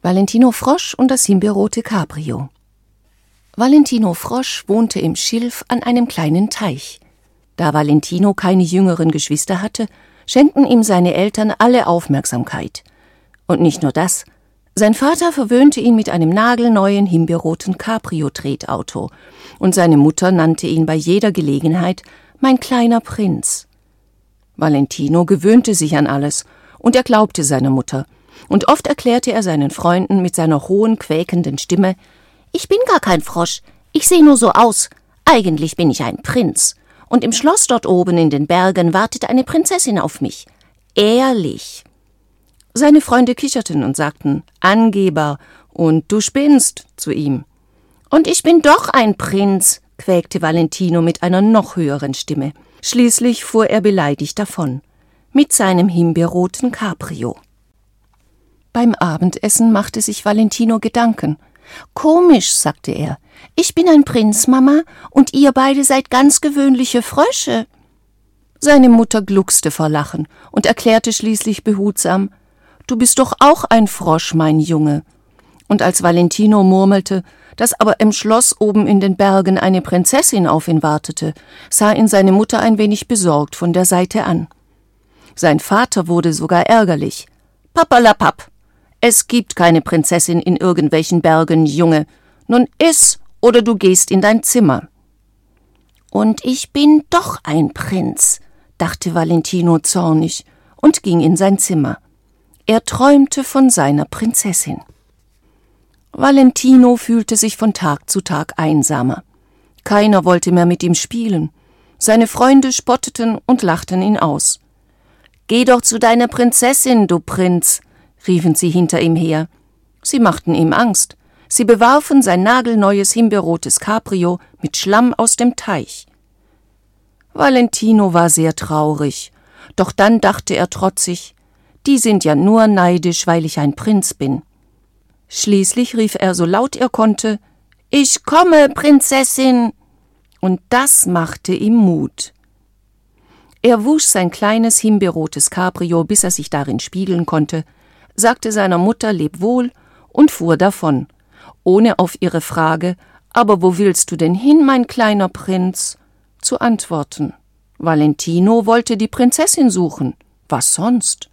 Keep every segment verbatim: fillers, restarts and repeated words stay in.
Valentino Frosch und das himbeerrote Cabrio. Valentino Frosch wohnte im Schilf an einem kleinen Teich. Da Valentino keine jüngeren Geschwister hatte, schenkten ihm seine Eltern alle Aufmerksamkeit. Und nicht nur das, sein Vater verwöhnte ihn mit einem nagelneuen himbeerroten Cabrio-Tretauto und seine Mutter nannte ihn bei jeder Gelegenheit »mein kleiner Prinz«. Valentino gewöhnte sich an alles und er glaubte seiner Mutter. Und oft erklärte er seinen Freunden mit seiner hohen, quäkenden Stimme: »Ich bin gar kein Frosch, ich sehe nur so aus. Eigentlich bin ich ein Prinz. Und im Schloss dort oben in den Bergen wartet eine Prinzessin auf mich. Ehrlich.« Seine Freunde kicherten und sagten: »Angeber, und du spinnst«, zu ihm. »Und ich bin doch ein Prinz«, quäkte Valentino mit einer noch höheren Stimme. Schließlich fuhr er beleidigt davon, mit seinem himbeerroten Cabrio. Beim Abendessen machte sich Valentino Gedanken. »Komisch«, sagte er, »ich bin ein Prinz, Mama, und ihr beide seid ganz gewöhnliche Frösche.« Seine Mutter gluckste vor Lachen und erklärte schließlich behutsam: »Du bist doch auch ein Frosch, mein Junge.« Und als Valentino murmelte, dass aber im Schloss oben in den Bergen eine Prinzessin auf ihn wartete, sah ihn seine Mutter ein wenig besorgt von der Seite an. Sein Vater wurde sogar ärgerlich. »Papperlapapp! Es gibt keine Prinzessin in irgendwelchen Bergen, Junge. Nun iss, oder du gehst in dein Zimmer.« »Und ich bin doch ein Prinz«, dachte Valentino zornig und ging in sein Zimmer. Er träumte von seiner Prinzessin. Valentino fühlte sich von Tag zu Tag einsamer. Keiner wollte mehr mit ihm spielen. Seine Freunde spotteten und lachten ihn aus. »Geh doch zu deiner Prinzessin, du Prinz«, riefen sie hinter ihm her. Sie machten ihm Angst. Sie bewarfen sein nagelneues himbeerrotes Cabrio mit Schlamm aus dem Teich. Valentino war sehr traurig, doch dann dachte er trotzig: »Die sind ja nur neidisch, weil ich ein Prinz bin.« Schließlich rief er so laut er konnte: »Ich komme, Prinzessin!« Und das machte ihm Mut. Er wusch sein kleines himbeerrotes Cabrio, bis er sich darin spiegeln konnte, sagte seiner Mutter Lebwohl und fuhr davon, ohne auf ihre Frage: »Aber wo willst du denn hin, mein kleiner Prinz?« zu antworten. Valentino wollte die Prinzessin suchen. Was sonst?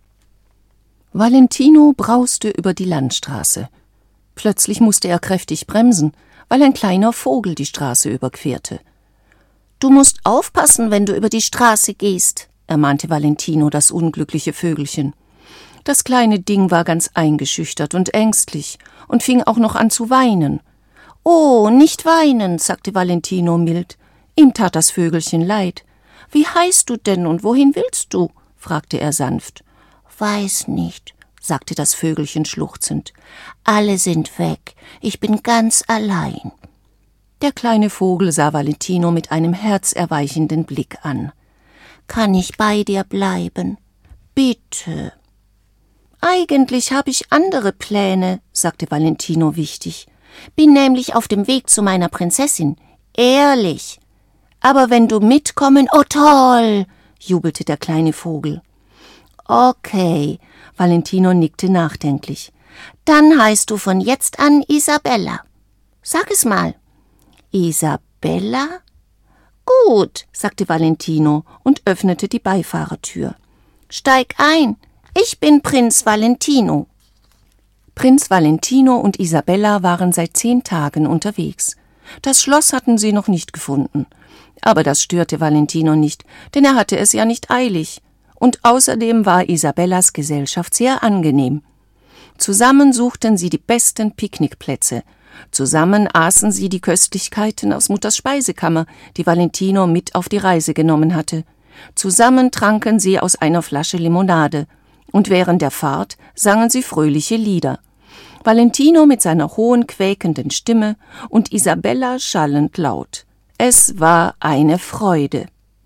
Valentino brauste über die Landstraße. Plötzlich musste er kräftig bremsen, weil ein kleiner Vogel die Straße überquerte. »Du musst aufpassen, wenn du über die Straße gehst«, ermahnte Valentino das unglückliche Vögelchen. Das kleine Ding war ganz eingeschüchtert und ängstlich und fing auch noch an zu weinen. »Oh, nicht weinen«, sagte Valentino mild. Ihm tat das Vögelchen leid. »Wie heißt du denn und wohin willst du?« fragte er sanft. »Weiß nicht«, sagte das Vögelchen schluchzend. »Alle sind weg, ich bin ganz allein.« Der kleine Vogel sah Valentino mit einem herzerweichenden Blick an. »Kann ich bei dir bleiben? Bitte.« »Eigentlich habe ich andere Pläne«, sagte Valentino wichtig. »Bin nämlich auf dem Weg zu meiner Prinzessin. Ehrlich. Aber wenn du mitkommen...« »Oh toll«, jubelte der kleine Vogel. »Okay«, Valentino nickte nachdenklich. »Dann heißt du von jetzt an Isabella. Sag es mal.« »Isabella?« »Gut«, sagte Valentino und öffnete die Beifahrertür. »Steig ein, ich bin Prinz Valentino.« Prinz Valentino und Isabella waren seit zehn Tagen unterwegs. Das Schloss hatten sie noch nicht gefunden. Aber das störte Valentino nicht, denn er hatte es ja nicht eilig. Und außerdem war Isabellas Gesellschaft sehr angenehm. Zusammen suchten sie die besten Picknickplätze. Zusammen aßen sie die Köstlichkeiten aus Mutters Speisekammer, die Valentino mit auf die Reise genommen hatte. Zusammen tranken sie aus einer Flasche Limonade. Und während der Fahrt sangen sie fröhliche Lieder. Valentino mit seiner hohen, quäkenden Stimme und Isabella schallend laut. Es war eine Freude.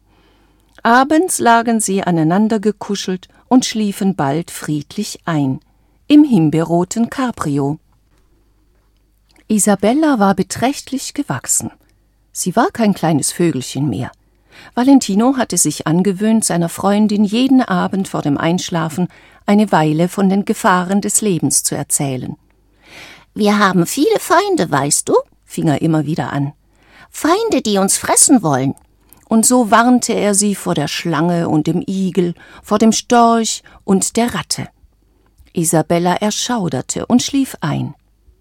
Abends lagen sie aneinander gekuschelt und schliefen bald friedlich ein, im himbeerroten Cabrio. Isabella war beträchtlich gewachsen. Sie war kein kleines Vögelchen mehr. Valentino hatte sich angewöhnt, seiner Freundin jeden Abend vor dem Einschlafen eine Weile von den Gefahren des Lebens zu erzählen. »Wir haben viele Feinde, weißt du?« fing er immer wieder an. »Feinde, die uns fressen wollen.« Und so warnte er sie vor der Schlange und dem Igel, vor dem Storch und der Ratte. Isabella erschauderte und schlief ein.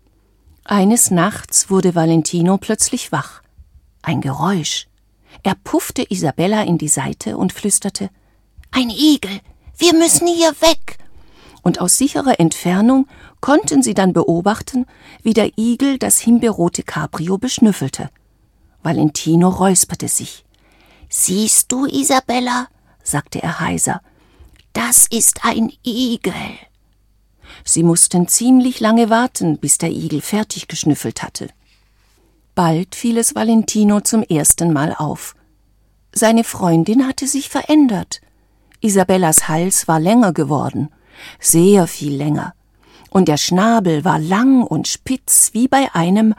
Eines Nachts wurde Valentino plötzlich wach. Ein Geräusch. Er puffte Isabella in die Seite und flüsterte: »Ein Igel! Wir müssen hier weg!« Und aus sicherer Entfernung konnten sie dann beobachten, wie der Igel das himbeerrote Cabrio beschnüffelte. Valentino räusperte sich. »Siehst du, Isabella?« sagte er heiser. »Das ist ein Igel.« Sie mussten ziemlich lange warten, bis der Igel fertig geschnüffelt hatte. Bald fiel es Valentino zum ersten Mal auf. Seine Freundin hatte sich verändert. Isabellas Hals war länger geworden, sehr viel länger, und der Schnabel war lang und spitz wie bei einem.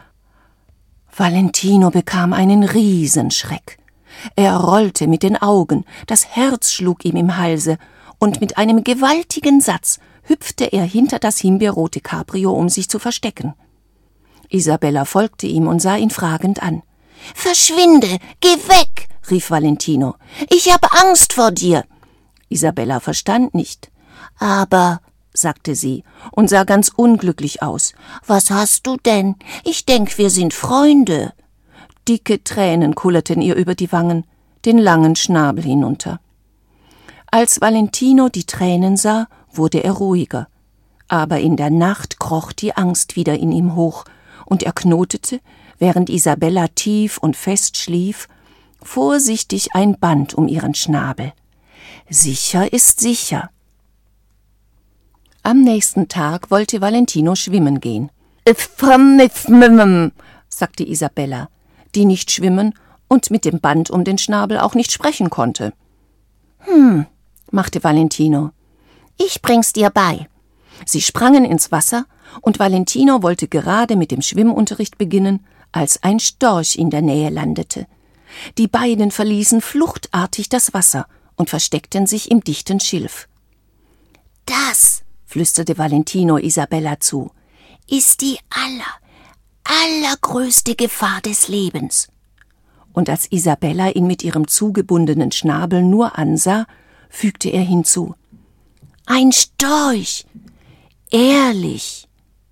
Valentino bekam einen Riesenschreck. Er rollte mit den Augen, das Herz schlug ihm im Halse, und mit einem gewaltigen Satz hüpfte er hinter das himbeerrote Cabrio, um sich zu verstecken. Isabella folgte ihm und sah ihn fragend an. »Verschwinde, geh weg«, rief Valentino. »Ich habe Angst vor dir.« Isabella verstand nicht. »Aber«, sagte sie und sah ganz unglücklich aus, »was hast du denn? Ich denk, wir sind Freunde.« Dicke Tränen kullerten ihr über die Wangen, den langen Schnabel hinunter. Als Valentino die Tränen sah, wurde er ruhiger. Aber in der Nacht kroch die Angst wieder in ihm hoch, und er knotete, während Isabella tief und fest schlief, vorsichtig ein Band um ihren Schnabel. Sicher ist sicher. Am nächsten Tag wollte Valentino schwimmen gehen. sagte Isabella, die nicht schwimmen und mit dem Band um den Schnabel auch nicht sprechen konnte. »Hm«, machte Valentino, »ich bring's dir bei.« Sie sprangen ins Wasser, und Valentino wollte gerade mit dem Schwimmunterricht beginnen, als ein Storch in der Nähe landete. Die beiden verließen fluchtartig das Wasser und versteckten sich im dichten Schilf. »Das«, flüsterte Valentino Isabella zu, »ist die aller, allergrößte Gefahr des Lebens.« Und als Isabella ihn mit ihrem zugebundenen Schnabel nur ansah, fügte er hinzu: »Ein Storch! Ehrlich!«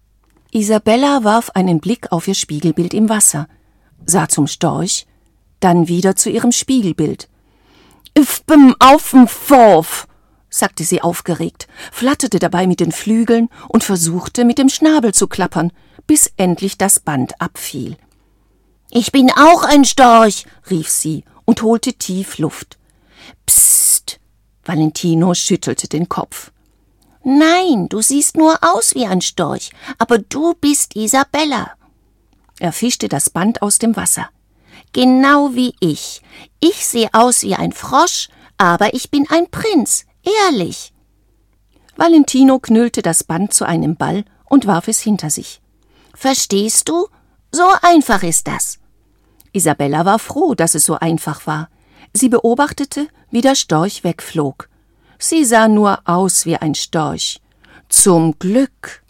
Isabella warf einen Blick auf ihr Spiegelbild im Wasser, sah zum Storch, dann wieder zu ihrem Spiegelbild. »Ich bin auf'm Vorf«, sagte sie aufgeregt, flatterte dabei mit den Flügeln und versuchte, mit dem Schnabel zu klappern, bis endlich das Band abfiel. »Ich bin auch ein Storch«, rief sie und holte tief Luft. »Psst«, Valentino schüttelte den Kopf. »Nein, du siehst nur aus wie ein Storch, aber du bist Isabella.« Er fischte das Band aus dem Wasser. »Genau wie ich. Ich sehe aus wie ein Frosch, aber ich bin ein Prinz, ehrlich.« Valentino knüllte das Band zu einem Ball und warf es hinter sich. »Verstehst du? So einfach ist das.« Isabella war froh, dass es so einfach war. Sie beobachtete, wie der Storch wegflog. Sie sah nur aus wie ein Storch. Zum Glück!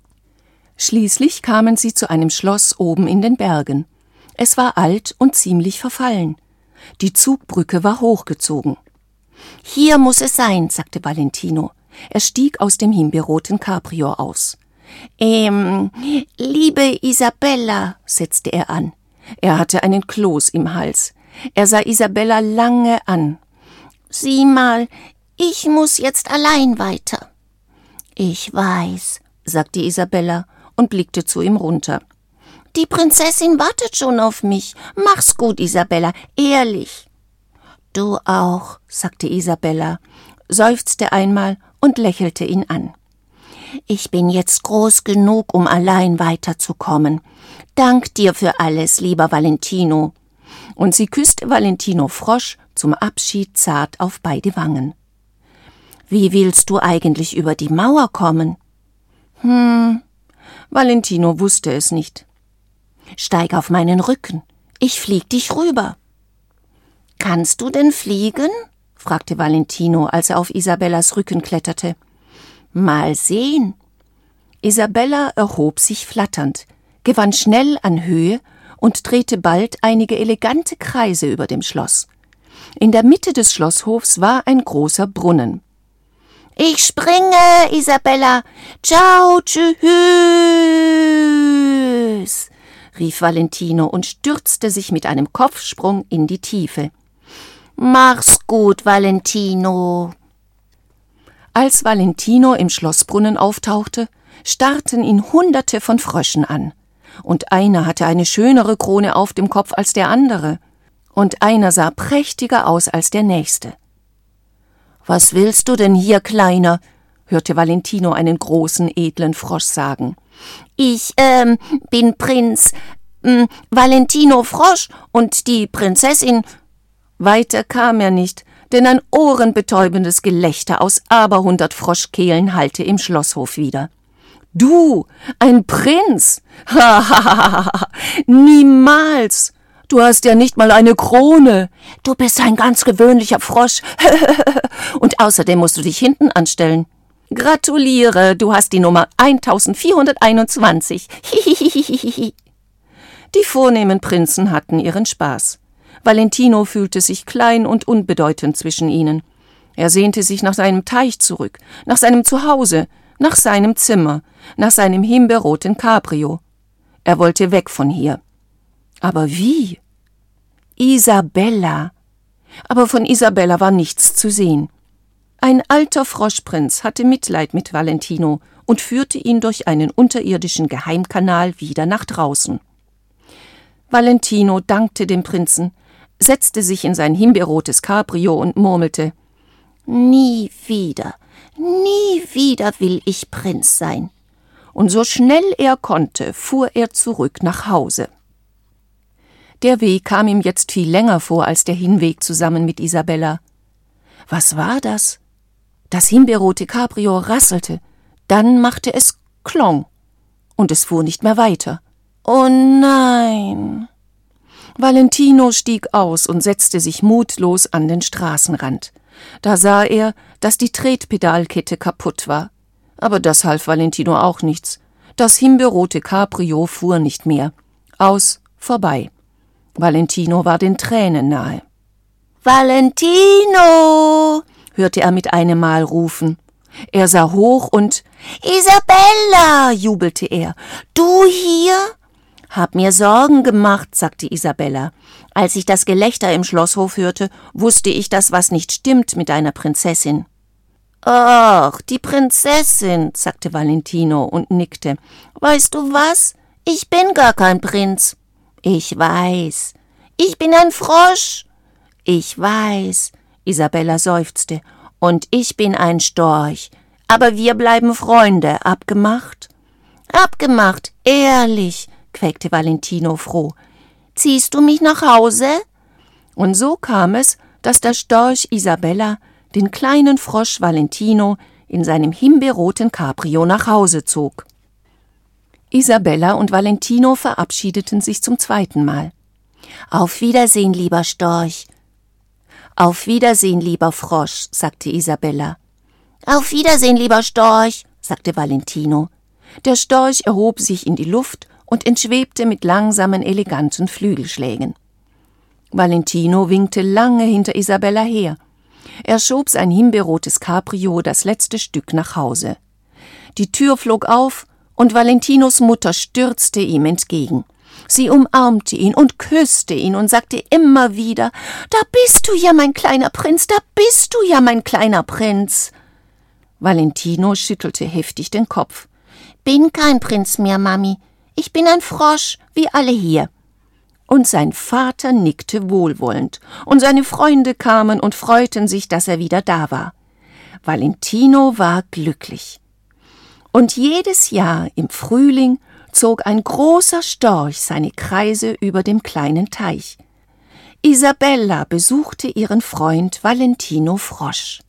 Schließlich kamen sie zu einem Schloss oben in den Bergen. Es war alt und ziemlich verfallen. Die Zugbrücke war hochgezogen. »Hier muss es sein«, sagte Valentino. Er stieg aus dem himbeerroten Cabrio aus. »Ähm, liebe Isabella«, setzte er an. Er hatte einen Kloß im Hals. Er sah Isabella lange an. »Sieh mal, ich muss jetzt allein weiter.« »Ich weiß«, sagte Isabella und blickte zu ihm runter. »Die Prinzessin wartet schon auf mich. Mach's gut, Isabella, ehrlich.« »Du auch«, sagte Isabella, seufzte einmal und lächelte ihn an. »Ich bin jetzt groß genug, um allein weiterzukommen. Dank dir für alles, lieber Valentino.« Und sie küsste Valentino Frosch zum Abschied zart auf beide Wangen. »Wie willst du eigentlich über die Mauer kommen?« »Hm...« Valentino wusste es nicht. »Steig auf meinen Rücken. Ich flieg dich rüber.« »Kannst du denn fliegen?« fragte Valentino, als er auf Isabellas Rücken kletterte. »Mal sehen.« Isabella erhob sich flatternd, gewann schnell an Höhe und drehte bald einige elegante Kreise über dem Schloss. In der Mitte des Schlosshofs war ein großer Brunnen. »Ich springe, Isabella! Ciao, tschüss!« rief Valentino und stürzte sich mit einem Kopfsprung in die Tiefe. »Mach's gut, Valentino!« Als Valentino im Schlossbrunnen auftauchte, starrten ihn Hunderte von Fröschen an. Und einer hatte eine schönere Krone auf dem Kopf als der andere. Und einer sah prächtiger aus als der nächste. »Was willst du denn hier, Kleiner?« hörte Valentino einen großen, edlen Frosch sagen. »Ich, ähm, bin Prinz, ähm, Valentino Frosch und die Prinzessin.« Weiter kam er nicht, denn ein ohrenbetäubendes Gelächter aus aberhundert Froschkehlen hallte im Schlosshof wieder. »Du, ein Prinz? Ha, ha, ha, ha, niemals! Du hast ja nicht mal eine Krone. Du bist ein ganz gewöhnlicher Frosch. Und außerdem musst du dich hinten anstellen. Gratuliere, du hast die Nummer eintausendvierhunderteinundzwanzig. Die vornehmen Prinzen hatten ihren Spaß. Valentino fühlte sich klein und unbedeutend zwischen ihnen. Er sehnte sich nach seinem Teich zurück, nach seinem Zuhause, nach seinem Zimmer, nach seinem himbeerroten Cabrio. Er wollte weg von hier. Aber wie? Isabella. Aber von Isabella war nichts zu sehen. Ein alter Froschprinz hatte Mitleid mit Valentino und führte ihn durch einen unterirdischen Geheimkanal wieder nach draußen. Valentino dankte dem Prinzen, setzte sich in sein himbeerrotes Cabrio und murmelte: »Nie wieder, nie wieder will ich Prinz sein.« Und so schnell er konnte, fuhr er zurück nach Hause. Der Weg kam ihm jetzt viel länger vor als der Hinweg zusammen mit Isabella. Was war das? Das himbeerrote Cabrio rasselte, dann machte es Klong und es fuhr nicht mehr weiter. Oh nein! Valentino stieg aus und setzte sich mutlos an den Straßenrand. Da sah er, dass die Tretpedalkette kaputt war. Aber das half Valentino auch nichts. Das himbeerrote Cabrio fuhr nicht mehr. Aus, vorbei. Valentino war den Tränen nahe. »Valentino!« hörte er mit einem Mal rufen. Er sah hoch und »Isabella!« jubelte er. »Du hier?« »Hab mir Sorgen gemacht«, sagte Isabella. »Als ich das Gelächter im Schlosshof hörte, wusste ich, dass was nicht stimmt mit deiner Prinzessin.« »Ach, die Prinzessin«, sagte Valentino und nickte. »Weißt du was? Ich bin gar kein Prinz.« »Ich weiß. Ich bin ein Frosch.« »Ich weiß«, Isabella seufzte. »Und ich bin ein Storch. Aber wir bleiben Freunde. Abgemacht?« »Abgemacht, ehrlich«, quäkte Valentino froh. »Ziehst du mich nach Hause?« Und so kam es, dass der Storch Isabella den kleinen Frosch Valentino in seinem himbeerroten Cabrio nach Hause zog. Isabella und Valentino verabschiedeten sich zum zweiten Mal. »Auf Wiedersehen, lieber Storch.« »Auf Wiedersehen, lieber Frosch«, sagte Isabella. »Auf Wiedersehen, lieber Storch«, sagte Valentino. Der Storch erhob sich in die Luft und entschwebte mit langsamen, eleganten Flügelschlägen. Valentino winkte lange hinter Isabella her. Er schob sein himbeerrotes Cabrio das letzte Stück nach Hause. Die Tür flog auf und Valentinos Mutter stürzte ihm entgegen. Sie umarmte ihn und küsste ihn und sagte immer wieder: »Da bist du ja, mein kleiner Prinz, da bist du ja, mein kleiner Prinz.« Valentino schüttelte heftig den Kopf. »Bin kein Prinz mehr, Mami. Ich bin ein Frosch, wie alle hier.« Und sein Vater nickte wohlwollend, und seine Freunde kamen und freuten sich, dass er wieder da war. Valentino war glücklich. Und jedes Jahr im Frühling zog ein großer Storch seine Kreise über dem kleinen Teich. Isabella besuchte ihren Freund Valentino Frosch.